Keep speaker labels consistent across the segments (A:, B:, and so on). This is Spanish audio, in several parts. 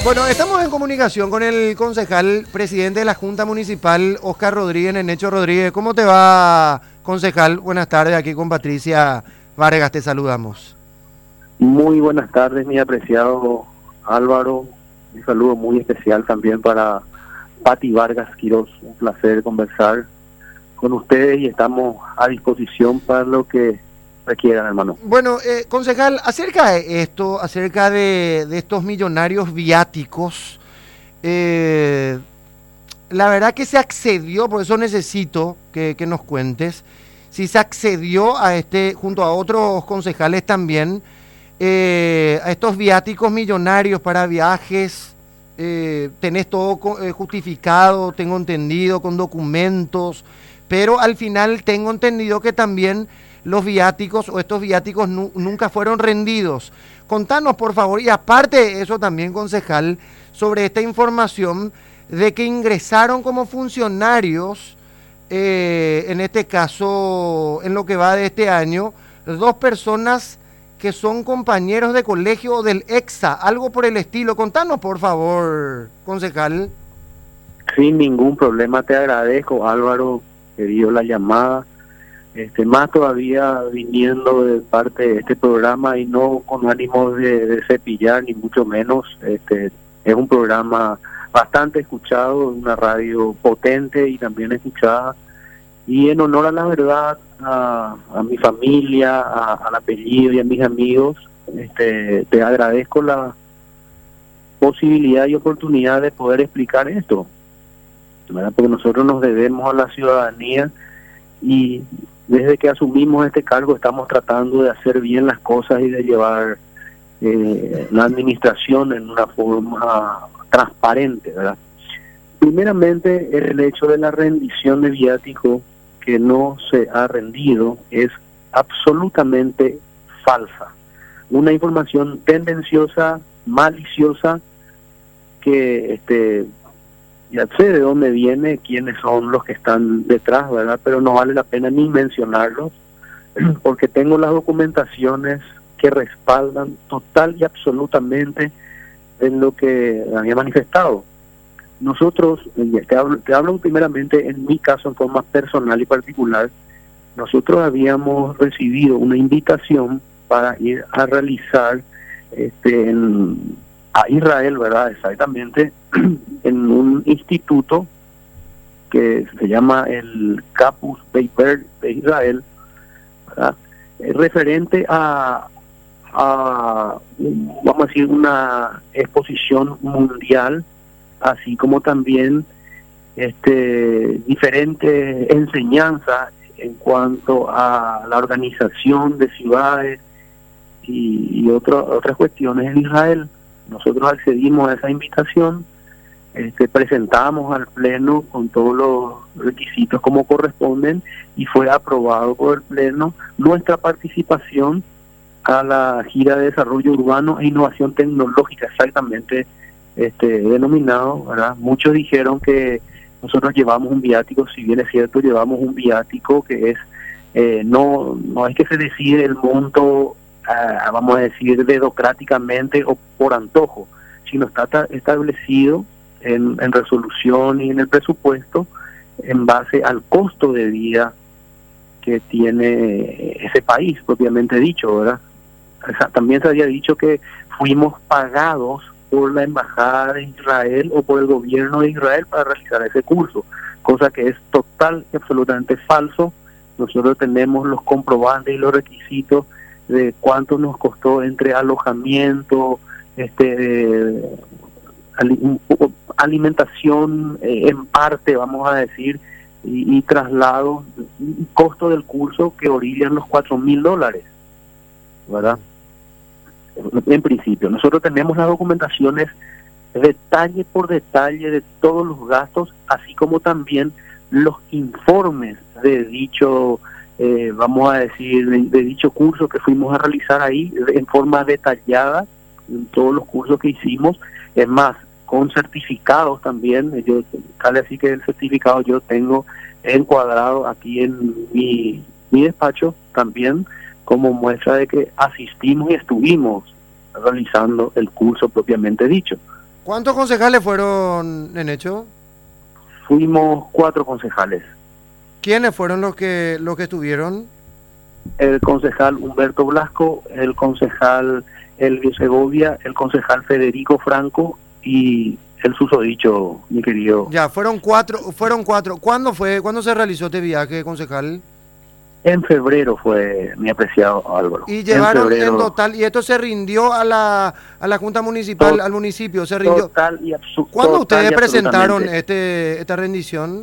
A: Bueno, estamos en comunicación con el concejal presidente de la Junta Municipal, Oscar Rodríguez, Nenecho Rodríguez. ¿Cómo te va, concejal? Buenas tardes, aquí con Patricia Vargas te saludamos.
B: Muy buenas tardes, mi apreciado Álvaro. Un saludo muy especial también para Pati Vargas Quirós. Un placer conversar con ustedes y estamos a disposición para lo que requieran, hermano.
A: Bueno, concejal, acerca de esto, acerca de estos millonarios viáticos, la verdad que se accedió, por eso necesito que nos cuentes, si se accedió a junto a otros concejales también, a estos viáticos millonarios para viajes. Tenés todo justificado, tengo entendido, con documentos, pero al final tengo entendido que también los viáticos o estos viáticos nunca fueron rendidos. Contanos, por favor, y aparte de eso también, concejal, sobre esta información de que ingresaron como funcionarios, en este caso, en lo que va de este año, 2 personas que son compañeros de colegio del EXA, algo por el estilo. Contanos, por favor, concejal.
B: Sin ningún problema, te agradezco, Álvaro, que dio la llamada. Más todavía viniendo de parte de este programa y no con ánimo de cepillar, ni mucho menos. Es un programa bastante escuchado, una radio potente y también escuchada. Y en honor a la verdad, a mi familia, al apellido y a mis amigos, te agradezco la posibilidad y oportunidad de poder explicar esto, ¿verdad? Porque nosotros nos debemos a la ciudadanía y desde que asumimos este cargo estamos tratando de hacer bien las cosas y de llevar la administración en una forma transparente, ¿verdad? Primeramente, el hecho de la rendición de viático que no se ha rendido es absolutamente falsa. Una información tendenciosa, maliciosa, que ya sé de dónde viene, quiénes son los que están detrás, ¿verdad? Pero no vale la pena ni mencionarlos, porque tengo las documentaciones que respaldan total y absolutamente en lo que había manifestado. Nosotros, te hablo primeramente en mi caso en forma personal y particular, nosotros habíamos recibido una invitación para ir a realizar a Israel, ¿verdad? Exactamente, en un instituto que se llama el Campus Paper de Israel, ¿verdad? Referente a vamos a decir, una exposición mundial, así como también diferentes enseñanzas en cuanto a la organización de ciudades y otras cuestiones en Israel. Nosotros accedimos a esa invitación, presentamos al Pleno con todos los requisitos como corresponden y fue aprobado por el Pleno nuestra participación a la gira de desarrollo urbano e innovación tecnológica, exactamente denominado, ¿verdad? Muchos dijeron que nosotros llevamos un viático, si bien es cierto, llevamos un viático que es no es que se decide el monto, vamos a decir, dedocráticamente o por antojo, sino está establecido en resolución y en el presupuesto en base al costo de vida que tiene ese país, propiamente dicho, ¿verdad? También se había dicho que fuimos pagados por la Embajada de Israel o por el gobierno de Israel para realizar ese curso, cosa que es total y absolutamente falso. Nosotros tenemos los comprobantes y los requisitos de cuánto nos costó entre alojamiento, alimentación en parte, vamos a decir, y traslado, y costo del curso que orillan los $4,000, ¿verdad? En principio, nosotros tenemos las documentaciones detalle por detalle de todos los gastos, así como también los informes de dicho, vamos a decir, de dicho curso que fuimos a realizar ahí en forma detallada, en todos los cursos que hicimos, es más, con certificados también. Yo, tal así que el certificado yo tengo encuadrado aquí en mi despacho también, como muestra de que asistimos y estuvimos realizando el curso propiamente dicho.
A: ¿Cuántos concejales fueron en hecho?
B: Fuimos 4 concejales.
A: ¿Quiénes fueron los que estuvieron?
B: El concejal Humberto Blasco, el concejal Elvio Segovia, el concejal Federico Franco y el susodicho, mi querido.
A: Ya, fueron cuatro. ¿Cuándo fue? ¿Cuándo se realizó este viaje, concejal?
B: En febrero fue, mi apreciado Álvaro.
A: Y llevaron en
B: febrero,
A: total, y esto se rindió a la Junta Municipal, al municipio, se rindió.
B: Total y
A: ¿Cuándo
B: total
A: ustedes
B: y
A: presentaron
B: absolutamente.
A: esta rendición?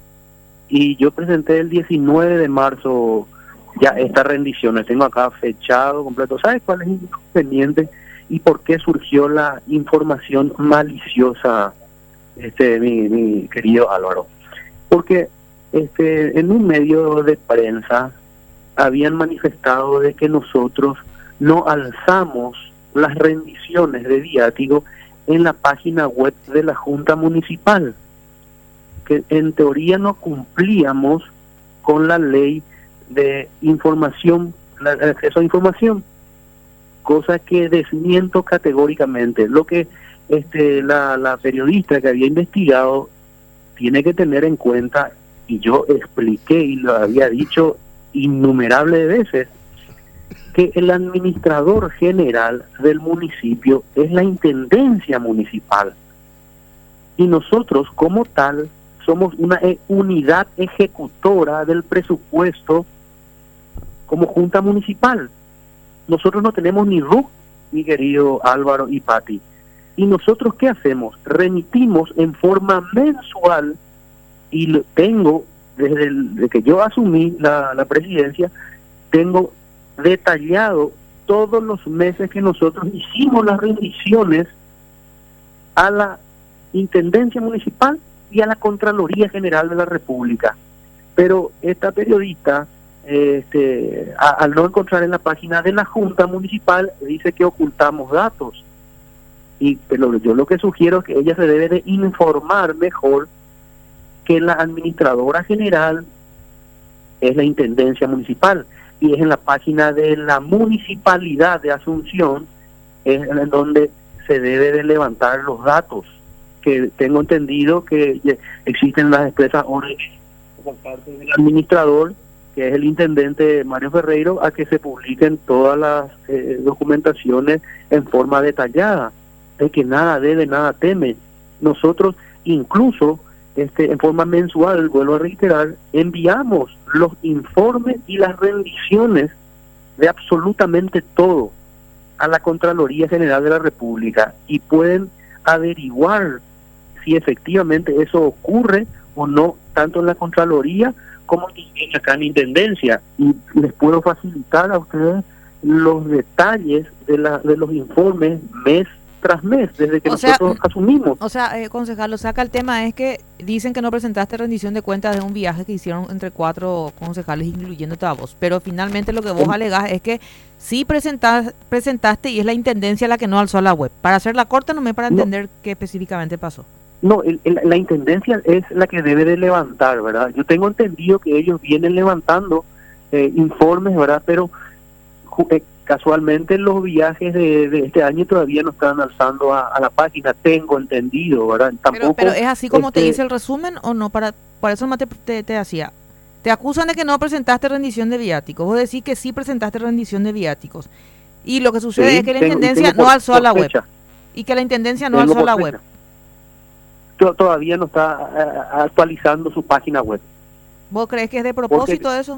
B: Y yo presenté el 19 de marzo ya esta rendición, tengo acá fechado completo. ¿Sabes cuál es el inconveniente y por qué surgió la información maliciosa, mi querido Álvaro? Porque en un medio de prensa habían manifestado de que nosotros no alzamos las rendiciones de viático en la página web de la Junta Municipal, que en teoría no cumplíamos con la ley de información, el acceso a información, cosa que desmiento categóricamente. Lo que la periodista que había investigado tiene que tener en cuenta, y yo expliqué y lo había dicho innumerables veces, que el administrador general del municipio es la intendencia municipal y nosotros como tal somos una unidad ejecutora del presupuesto como junta municipal. Nosotros no tenemos ni RUC, mi querido Álvaro y Pati. ¿Y nosotros qué hacemos? Remitimos en forma mensual, y lo tengo, desde que yo asumí la presidencia, tengo detallado todos los meses que nosotros hicimos las rendiciones a la Intendencia Municipal y a la Contraloría General de la República. Pero esta periodista, al no encontrar en la página de la Junta Municipal, dice que ocultamos datos. Pero yo lo que sugiero es que ella se debe de informar mejor que la administradora general es la Intendencia Municipal, y es en la página de la Municipalidad de Asunción es en donde se debe de levantar los datos, que tengo entendido que existen las expresas órdenes por parte del administrador, que es el intendente Mario Ferreiro, a que se publiquen todas las documentaciones en forma detallada, de que nada debe, nada teme. Nosotros incluso en forma mensual, vuelvo a reiterar, enviamos los informes y las rendiciones de absolutamente todo a la Contraloría General de la República, y pueden averiguar si efectivamente eso ocurre o no, tanto en la Contraloría como acá en Intendencia, y les puedo facilitar a ustedes los detalles de los informes mes tras mes, desde que nosotros asumimos.
C: O sea, concejal, el tema es que dicen que no presentaste rendición de cuentas de un viaje que hicieron entre 4 concejales, incluyéndote a vos, pero finalmente lo que vos alegás es que sí presentaste y es la intendencia la que no alzó a la web. Para hacer la corta, no para entender qué específicamente pasó.
B: No, la intendencia es la que debe de levantar, ¿verdad? Yo tengo entendido que ellos vienen levantando informes, ¿verdad? Pero casualmente los viajes de este año todavía no están alzando a la página, tengo entendido, ¿verdad? Tampoco,
C: pero es así como te dice el resumen, o no, por eso más te hacía. Te acusan de que no presentaste rendición de viáticos, vos decís que sí presentaste rendición de viáticos, y lo que sucede es que la intendencia no alzó a la web, y que la intendencia no alzó a la web.
B: Todavía no está actualizando su página web.
C: ¿Vos crees que es de propósito eso?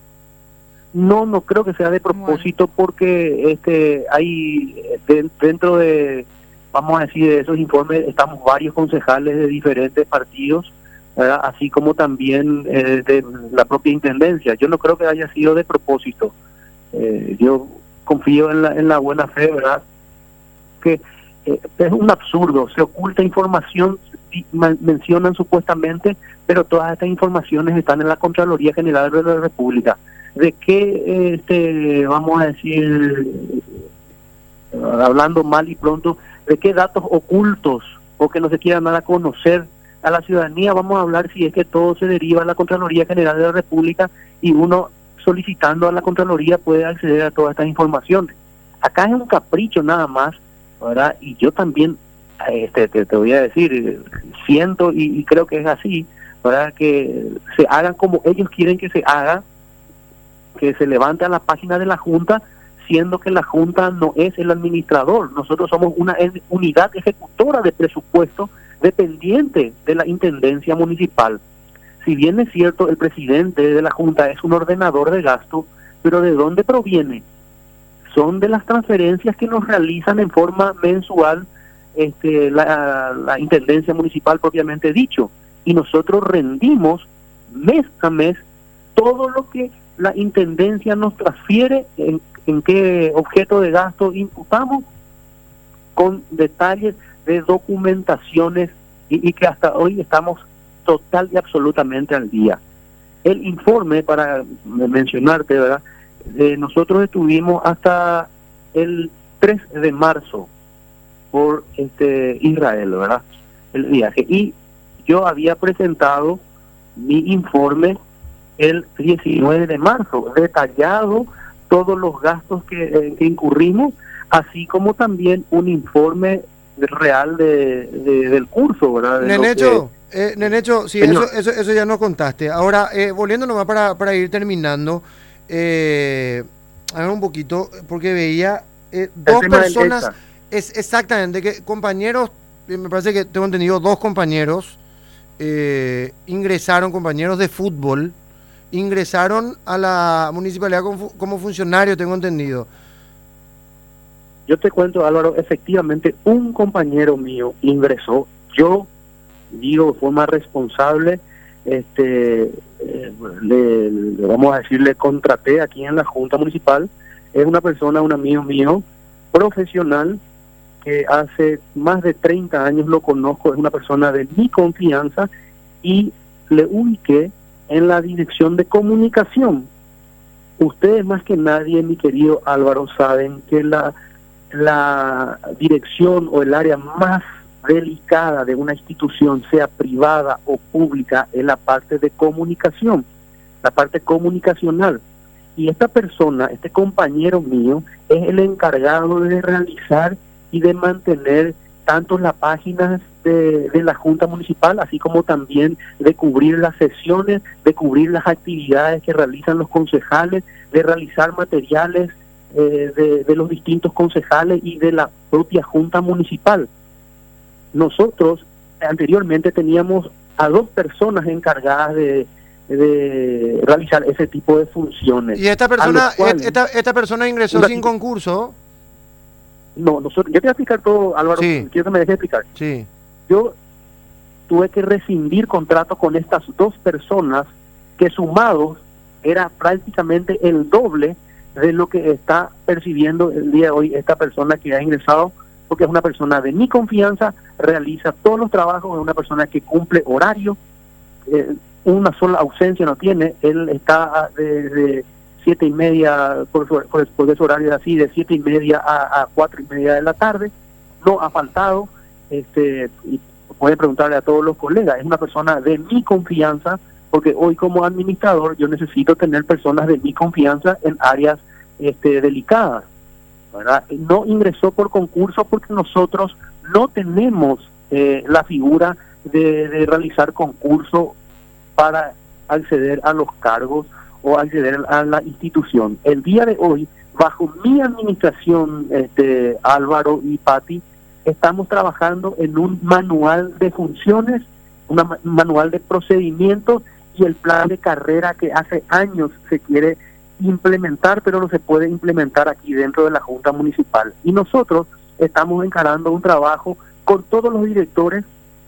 B: No creo que sea de propósito, porque hay dentro de, vamos a decir, de esos informes estamos varios concejales de diferentes partidos, ¿verdad? Así como también de la propia intendencia. Yo no creo que haya sido de propósito. Yo confío en la buena fe, ¿verdad? Que es un absurdo, se oculta información, mencionan supuestamente, pero todas estas informaciones están en la Contraloría General de la República. ¿De qué, vamos a decir, hablando mal y pronto, de qué datos ocultos o que no se quieran dar a conocer a la ciudadanía vamos a hablar si es que todo se deriva a la Contraloría General de la República y uno solicitando a la Contraloría puede acceder a todas estas informaciones? Acá es un capricho nada más, ¿verdad? Y yo también te voy a decir, siento y creo que es así, ¿verdad? Que se hagan como ellos quieren que se haga, que se levante a la página de la Junta, siendo que la Junta no es el administrador. Nosotros somos una unidad ejecutora de presupuesto dependiente de la Intendencia Municipal. Si bien es cierto, el presidente de la Junta es un ordenador de gasto, pero ¿de dónde proviene? Son de las transferencias que nos realizan en forma mensual la Intendencia Municipal propiamente dicho. Y nosotros rendimos mes a mes todo lo que la Intendencia nos transfiere, en qué objeto de gasto imputamos, con detalles de documentaciones y que hasta hoy estamos total y absolutamente al día. El informe, para mencionarte, ¿verdad? Nosotros estuvimos hasta el 3 de marzo por Israel, ¿verdad? El viaje. Y yo había presentado mi informe el 19 de marzo, detallado todos los gastos que incurrimos, así como también un informe real del curso, ¿verdad?
A: Nenecho, sí, eso ya nos contaste. Ahora, volviendo nomás para ir terminando, a ver un poquito, porque veía dos personas, exactamente, que compañeros, me parece que tengo entendido, dos compañeros ingresaron, compañeros de fútbol, ingresaron a la municipalidad como funcionario, tengo entendido.
B: Yo te cuento, Álvaro, efectivamente un compañero mío ingresó. Yo digo de forma responsable, vamos a decir, le contraté aquí en la Junta Municipal. Es una persona, un amigo mío, profesional, que hace más de 30 años lo conozco, es una persona de mi confianza, y le ubiqué en la dirección de comunicación. Ustedes más que nadie, mi querido Álvaro, saben que la dirección o el área más delicada de una institución, sea privada o pública, es la parte de comunicación, la parte comunicacional. Y esta persona, este compañero mío, es el encargado de realizar y de mantener tanto las páginas de la Junta Municipal, así como también de cubrir las sesiones, de cubrir las actividades que realizan los concejales, de realizar materiales de los distintos concejales y de la propia Junta Municipal. Nosotros anteriormente teníamos a dos personas encargadas de realizar ese tipo de funciones.
A: ¿Y esta persona esta persona ingresó sin concurso?
B: No, yo te voy a explicar todo, Álvaro,
A: sí.
B: Quiero que me dejes explicar.
A: Sí.
B: Yo tuve que rescindir contrato con estas dos personas, que sumados era prácticamente el doble de lo que está percibiendo el día de hoy esta persona que ha ingresado, porque es una persona de mi confianza, realiza todos los trabajos, es una persona que cumple horario, una sola ausencia no tiene. Él está desde 7:30, por su horario así, de 7:30 a 4:30 de la tarde, no ha faltado, y pueden preguntarle a todos los colegas, es una persona de mi confianza, porque hoy como administrador yo necesito tener personas de mi confianza en áreas delicadas, ¿verdad? No ingresó por concurso porque nosotros no tenemos la figura de realizar concurso para acceder a los cargos o acceder a la institución. El día de hoy, bajo mi administración, Álvaro y Pati, estamos trabajando en un manual de funciones, un manual de procedimientos y el plan de carrera que hace años se quiere implementar, pero no se puede implementar aquí dentro de la Junta Municipal. Y nosotros estamos encarando un trabajo con todos los directores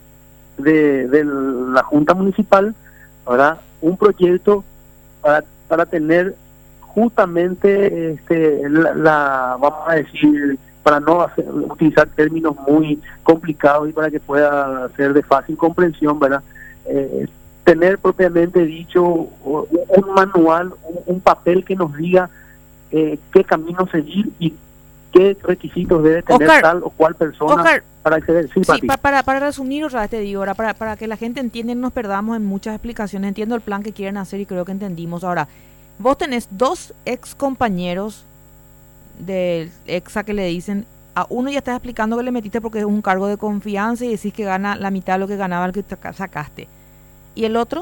B: de la Junta Municipal, ¿verdad? Un proyecto para tener justamente vamos a decir, para no utilizar términos muy complicados y para que pueda ser de fácil comprensión, ¿verdad? Tener propiamente dicho un manual, un papel que nos diga qué camino seguir y qué requisitos debe tener tal o cual persona para acceder. Sí,
C: para resumir otra vez te digo, ahora para que la gente entienda y no nos perdamos en muchas explicaciones. Entiendo el plan que quieren hacer y creo que entendimos. Ahora, vos tenés dos ex compañeros del EXA que le dicen A uno ya estás explicando que le metiste porque es un cargo de confianza y decís que gana la mitad de lo que ganaba el que sacaste. ¿Y el otro?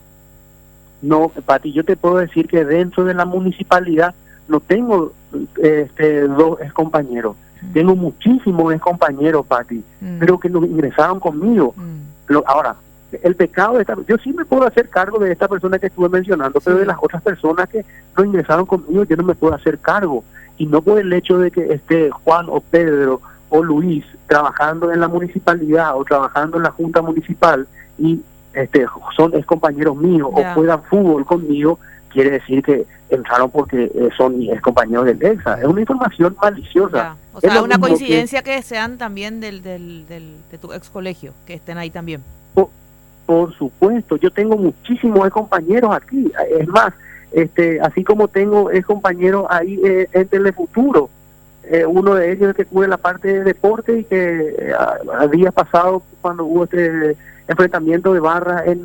B: No, Pati, yo te puedo decir que dentro de la municipalidad no tengo dos ex compañeros. Tengo muchísimos ex compañeros, Pati, pero que los ingresaron conmigo. Ahora, el pecado de yo sí me puedo hacer cargo de esta persona que estuve mencionando, pero de las otras personas que no ingresaron conmigo yo no me puedo hacer cargo. Y no por el hecho de que esté Juan o Pedro o Luis trabajando en la municipalidad o trabajando en la junta municipal y son ex compañeros míos o juegan fútbol conmigo, quiere decir que entraron porque son mis ex compañeros del EXA. Es una información maliciosa.
C: O sea, es una coincidencia que sean también de tu ex colegio, que estén ahí también.
B: Por supuesto, yo tengo muchísimos ex compañeros aquí. Es más, así como tengo ex compañeros ahí en Telefuturo, uno de ellos es que cubre la parte de deporte y que días pasado cuando hubo este enfrentamiento de barra en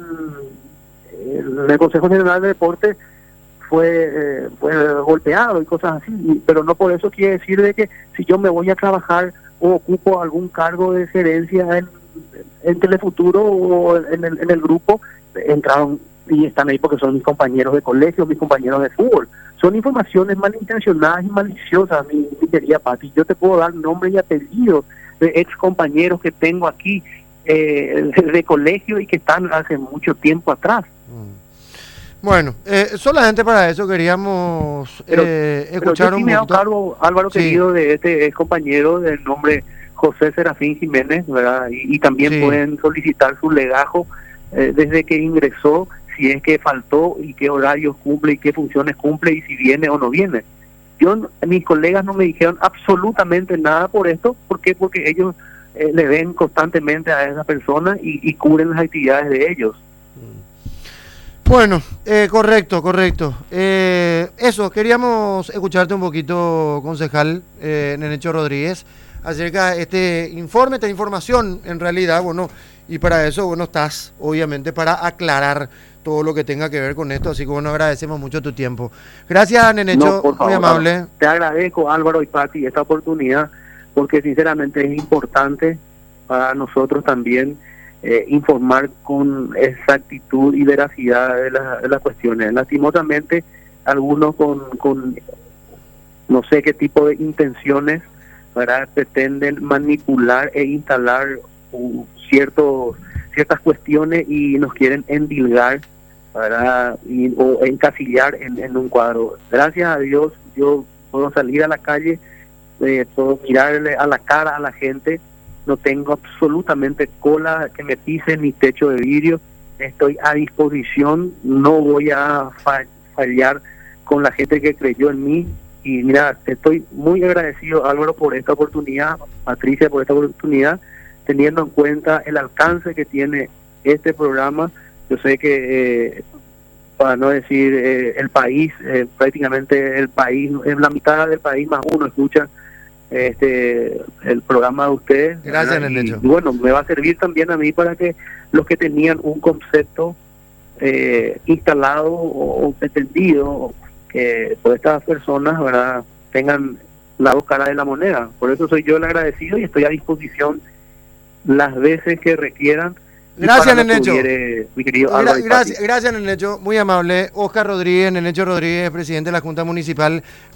B: el Consejo General de Deporte fue golpeado y cosas así, pero no por eso quiere decir de que si yo me voy a trabajar o ocupo algún cargo de gerencia en Telefuturo o en el grupo, entraron y están ahí porque son mis compañeros de colegio, mis compañeros de fútbol. Son informaciones malintencionadas y maliciosas, mi querida Pati. Yo te puedo dar nombre y apellidos de ex compañeros que tengo aquí de colegio y que están hace mucho tiempo atrás.
A: Bueno, solamente para eso queríamos escuchar
B: pero yo sí
A: un
B: me hago
A: poquito.
B: cargo, Álvaro,
A: Sí.
B: querido, de este ex compañero del nombre José Serafín Jiménez, ¿verdad? Y también
A: Sí.
B: pueden solicitar su legajo desde que ingresó, si es que faltó y qué horarios cumple y qué funciones cumple y si viene o no viene. Mis colegas no me dijeron absolutamente nada por esto. ¿Por qué? Porque ellos le ven constantemente a esa persona y cubren las actividades de ellos.
A: Bueno, correcto. Eso, queríamos escucharte un poquito, concejal Nenecho Rodríguez, acerca de este informe, esta información en realidad, bueno, y para eso, bueno, estás, obviamente, para aclarar todo lo que tenga que ver con esto, así que bueno, agradecemos mucho tu tiempo. Gracias, Nenecho,
B: No, por favor,
A: muy amable.
B: Te agradezco, Álvaro y Pati, esta oportunidad, porque sinceramente es importante para nosotros también informar con exactitud y veracidad de las cuestiones. Lastimosamente, algunos con no sé qué tipo de intenciones, ¿verdad?, pretenden manipular e instalar ciertas cuestiones y nos quieren endilgar, ¿verdad?, o encasillar en un cuadro. Gracias a Dios yo puedo salir a la calle, puedo mirarle a la cara a la gente, no tengo absolutamente cola que me pise ni techo de vidrio, estoy a disposición, no voy a fallar con la gente que creyó en mí. Y mira, estoy muy agradecido, Álvaro, por esta oportunidad, Patricia, por esta oportunidad, teniendo en cuenta el alcance que tiene este programa. Yo sé que, para no decir el país, prácticamente el país, en la mitad del país más uno escucha el programa de ustedes.
A: Gracias, Nenecho.
B: Y bueno, me va a servir también a mí para que los que tenían un concepto instalado o pretendido que por estas personas, ¿verdad?, tengan la dos caras de la moneda. Por eso soy yo el agradecido y estoy a disposición las veces que requieran.
A: Gracias, Nenecho.
B: Mi querido Álvaro.
A: Gracias, Nenecho, muy amable. Oscar Rodríguez, Nenecho Rodríguez, presidente de la Junta Municipal.